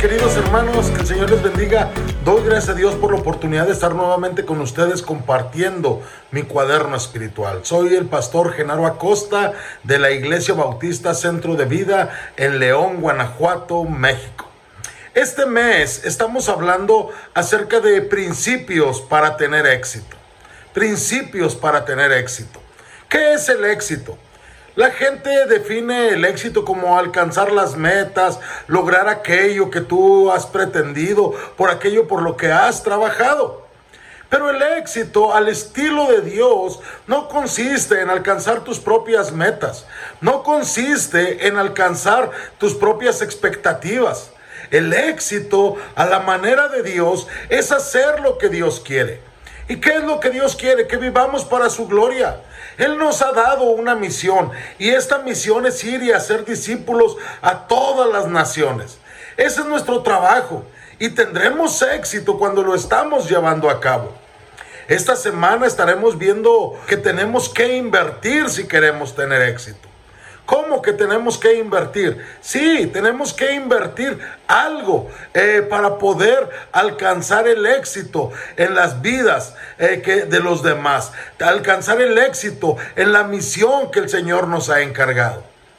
queridos hermanos, que el Señor les bendiga. Doy gracias a Dios por la oportunidad de estar nuevamente con ustedes compartiendo mi cuaderno espiritual. Soy el pastor Genaro Acosta de la Iglesia Bautista Centro de Vida en León, Guanajuato, México. Este mes estamos hablando acerca de principios para tener éxito. Principios para tener éxito. ¿Qué es el éxito? La gente define el éxito como alcanzar las metas, lograr aquello que tú has pretendido, por aquello por lo que has trabajado. Pero el éxito al estilo de Dios no consiste en alcanzar tus propias metas, no consiste en alcanzar tus propias expectativas. El éxito a la manera de Dios es hacer lo que Dios quiere. ¿Y qué es lo que Dios quiere? Que vivamos para su gloria. Él nos ha dado una misión y esta misión es ir y hacer discípulos a todas las naciones. Ese es nuestro trabajo y tendremos éxito cuando lo estamos llevando a cabo. Esta semana estaremos viendo que tenemos que invertir si queremos tener éxito. ¿Cómo que tenemos que invertir? Sí, tenemos que invertir algo para poder alcanzar el éxito en las vidas de los demás, alcanzar el éxito en la misión que el Señor nos ha encargado.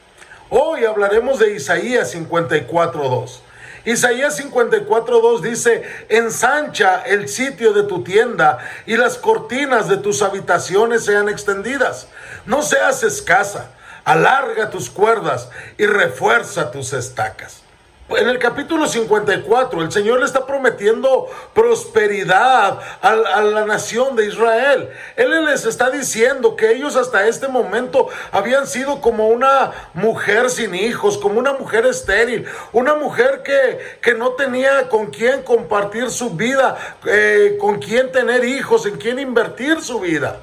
Hoy hablaremos de Isaías 54:2. Isaías 54:2 dice: ensancha el sitio de tu tienda y las cortinas de tus habitaciones sean extendidas. No seas escasa. Alarga tus cuerdas y refuerza tus estacas. En el capítulo 54, el Señor le está prometiendo prosperidad a la nación de Israel. Él les está diciendo que ellos hasta este momento habían sido como una mujer sin hijos, como una mujer estéril, una mujer que no tenía con quién compartir su vida, con quién tener hijos, en quién invertir su vida.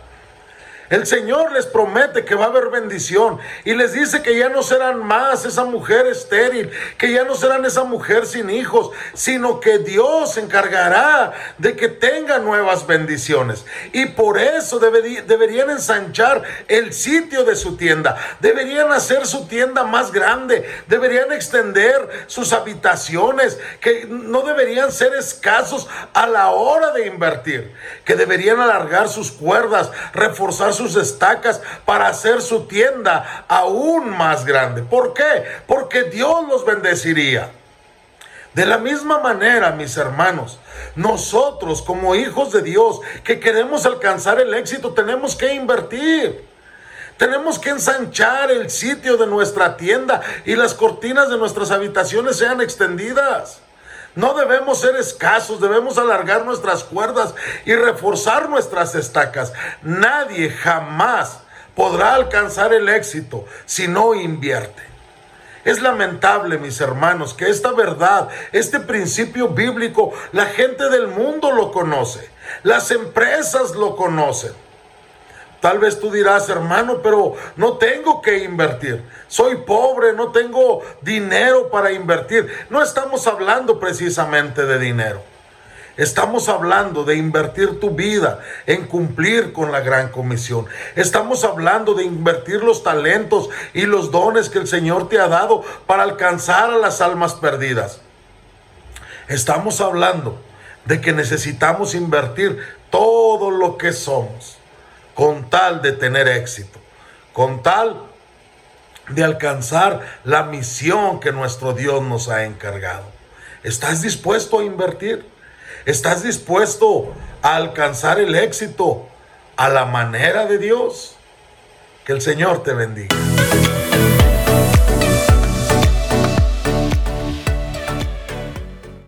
El Señor les promete que va a haber bendición y les dice que ya no serán más esa mujer estéril, que ya no serán esa mujer sin hijos, sino que Dios se encargará de que tengan nuevas bendiciones. Y por eso deberían ensanchar el sitio de su tienda, deberían hacer su tienda más grande, deberían extender sus habitaciones, que no deberían ser escasos a la hora de invertir, que deberían alargar sus cuerdas, reforzar sus estacas para hacer su tienda aún más grande. ¿Por qué? Porque Dios los bendeciría. De la misma manera, mis hermanos, nosotros como hijos de Dios que queremos alcanzar el éxito, tenemos que invertir. Tenemos que ensanchar el sitio de nuestra tienda y las cortinas de nuestras habitaciones sean extendidas. No debemos ser escasos, debemos alargar nuestras cuerdas y reforzar nuestras estacas. Nadie jamás podrá alcanzar el éxito si no invierte. Es lamentable, mis hermanos, que esta verdad, este principio bíblico, la gente del mundo lo conoce, las empresas lo conocen. Tal vez tú dirás: hermano, pero no tengo que invertir. Soy pobre, no tengo dinero para invertir. No estamos hablando precisamente de dinero. Estamos hablando de invertir tu vida en cumplir con la gran comisión. Estamos hablando de invertir los talentos y los dones que el Señor te ha dado para alcanzar a las almas perdidas. Estamos hablando de que necesitamos invertir todo lo que somos con tal de tener éxito, con tal de alcanzar la misión que nuestro Dios nos ha encargado. ¿Estás dispuesto a invertir? ¿Estás dispuesto a alcanzar el éxito a la manera de Dios? Que el Señor te bendiga.